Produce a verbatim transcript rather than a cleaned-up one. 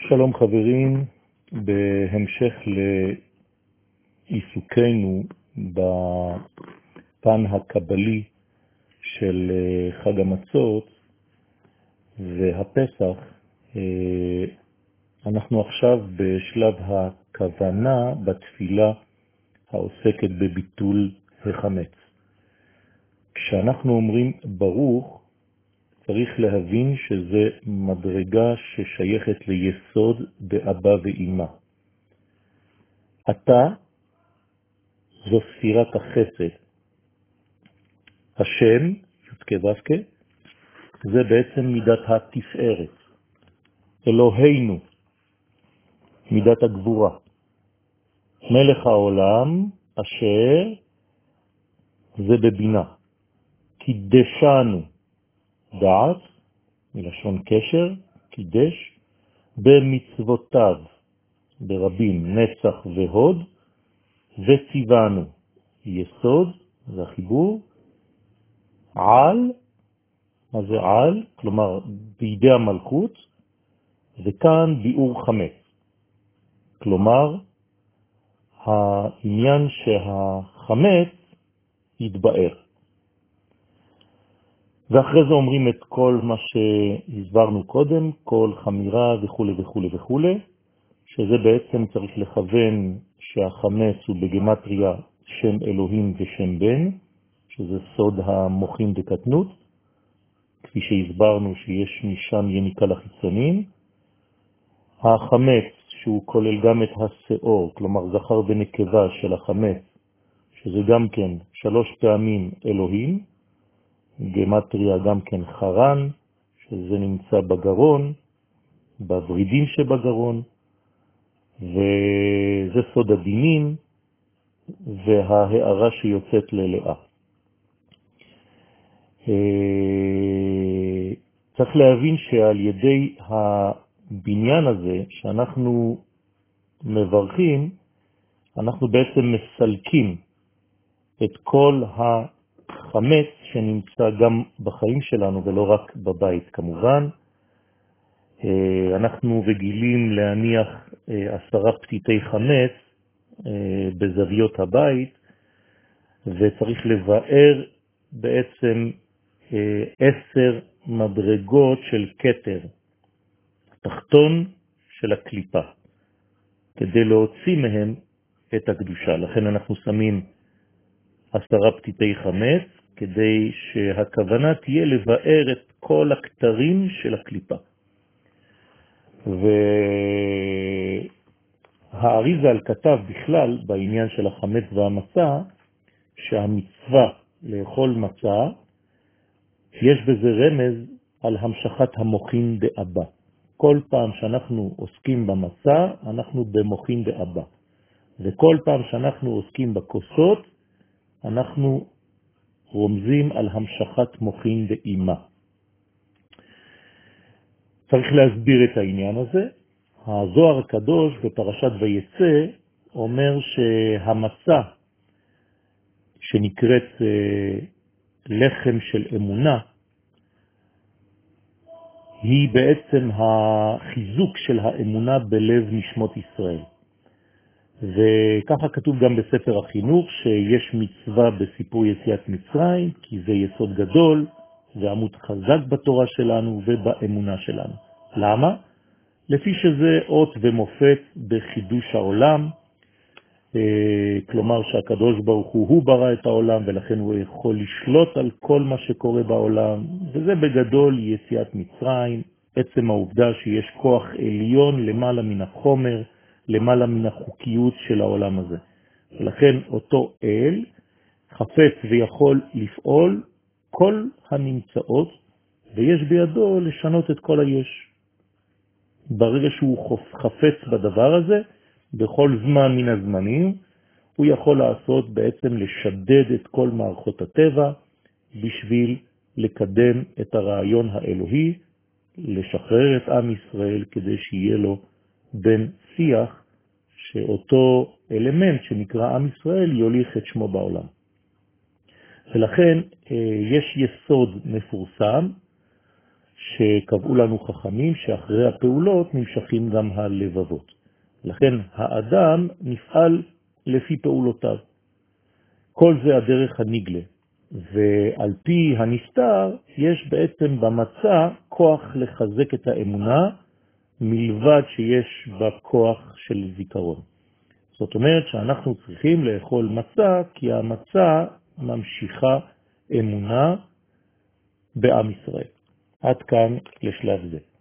שלום חברים, בהמשך לעיסוקנו בפן הקבלי של חג המצות והפסח, אנחנו עכשיו בשלב הכוונה בתפילה העוסקת בביטול החמץ. כשאנחנו אומרים ברוך, צריך להבין שזה מדרגה ששייכת ליסוד באבא ואמא. אתה זו ספירת החסד. השם, י"ק ו"ק, זה בעצם מידת התפארת. אלוהינו, מידת הגבורה. מלך העולם, אשר זה בבינה. קידשנו, דעת, מלשון קשר, קידש, במצוותיו, ברבים, נצח והוד, וציוונו, יסוד, זה החיבור, על, מה זה על? כלומר, בידי המלכות, וכאן ביאור חמץ. כלומר, העניין שהחמץ יתבאר. ואחרי זה אומרים את כל מה שהסברנו קודם, כל חמירה וכו' וכו' וכו', שזה בעצם צריך לכוון שהחמץ הוא בגמטריה שם אלוהים ושם בן, שזה סוד המוחין דקטנות, כפי שהסברנו שיש משם יניקה לחיצונים. החמץ שהוא כולל גם את השאור, כלומר זכר ונקבה של החמץ, שזה גם כן שלוש פעמים אלוהים, גמטריה גם כן חרן, שזה נמצא בגרון, בברידים שבגרון, וזה סוד הדינים וההערה שיוצאת ללאה. צריך להבין שעל ידי הבניין הזה שאנחנו מברכים, אנחנו בעצם מסלקים את כל החמץ שנמצא גם בחיים שלנו ולא רק בבית כמובן. אנחנו רגילים להניח עשרה פתיתי חמץ בזוויות הבית, וצריך לבאר בעצם עשר מדרגות של כתר, תחתון של הקליפה, כדי להוציא מהם את הקדושה. לכן אנחנו שמים עשרה פתיתי חמץ, כדי שהכוונה תהיה לבאר את כל הכתרים של הקליפה. והאריז"ל כתב בכלל בעניין של החמץ והמצה, שהמצווה לאכול מצה, יש בזה רמז על המשכת המוחין דאבא. כל פעם שאנחנו עוסקים במצה, אנחנו במוחין דאבא. וכל פעם שאנחנו עוסקים בכוסות, אנחנו רומזים על המשכת מוחין דאמא. צריך להסביר את העניין הזה. הזוהר הקדוש בפרשת ויצא אומר שהמצה שנקראת לחם של אמונה, היא בעצם החיזוק של האמונה בלב נשמות ישראל. וככה כתוב גם בספר החינוך שיש מצווה בסיפור יציאת מצרים, כי זה יסוד גדול, זה עמוד חזק בתורה שלנו ובאמונה שלנו. למה? לפי שזה אות ומופת בחידוש העולם, כלומר שהקדוש ברוך הוא, הוא ברא את העולם, ולכן הוא יכול לשלוט על כל מה שקורה בעולם, וזה בגדול יציאת מצרים, עצם העובדה שיש כוח עליון למעלה מן החומר, למעלה מן החוקיות של העולם הזה. ולכן אותו אל חפץ ויכול לפעול כל הנמצאות, ויש בידו לשנות את כל היש. ברגע שהוא חפץ בדבר הזה, בכל זמן מן הזמנים, הוא יכול לעשות בעצם לשדד את כל מערכות הטבע, בשביל לקדם את הרעיון האלוהי, לשחרר את עם ישראל כדי שיהיה לו בן שיח, שאותו אלמנט שנקרא עם ישראל יוליך את שמו בעולם. ולכן יש יסוד מפורסם שקבעו לנו חכמים שאחרי הפעולות נמשכים גם הלבבות. לכן האדם נפעל לפי פעולותיו. כל זה הדרך הנגלה. ועל פי הנסתר יש בעצם במצה כוח לחזק את האמונה, מלבד שיש בה כוח של זיכרון. זאת אומרת שאנחנו צריכים לאכול מצה, כי המצה ממשיכה אמונה בעם ישראל. עד כאן לשלב זה.